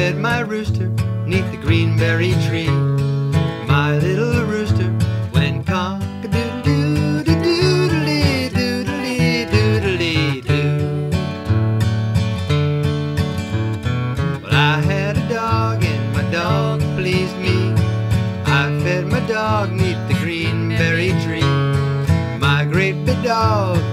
fed my rooster neath the greenberry tree. My little rooster went cock-a-doodle-doo, doodle-dee, doodle-dee, doodle-dee, doo. Well, I had a dog and my dog pleased me. I fed my dog neath the greenberry tree. My great big dog